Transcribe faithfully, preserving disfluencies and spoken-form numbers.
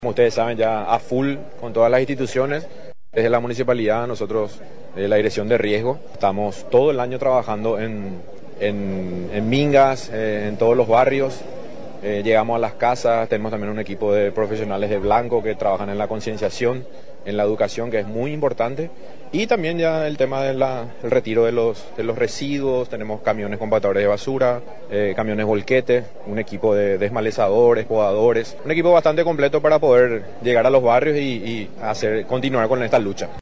Como ustedes saben, ya a full con todas las instituciones. Desde la municipalidad, nosotros, eh, la dirección de riesgo, estamos todo el año trabajando en, en, en mingas, eh, en todos los barrios. Eh, llegamos a las casas, tenemos también un equipo de profesionales de blanco que trabajan en la concienciación, en la educación, que es muy importante. Y también ya el tema del retiro de los, de los residuos, tenemos camiones compactadores de basura, eh, camiones volquetes, un equipo de desmalezadores, podadores, un equipo bastante completo para poder llegar a los barrios y, y hacer, continuar con esta lucha.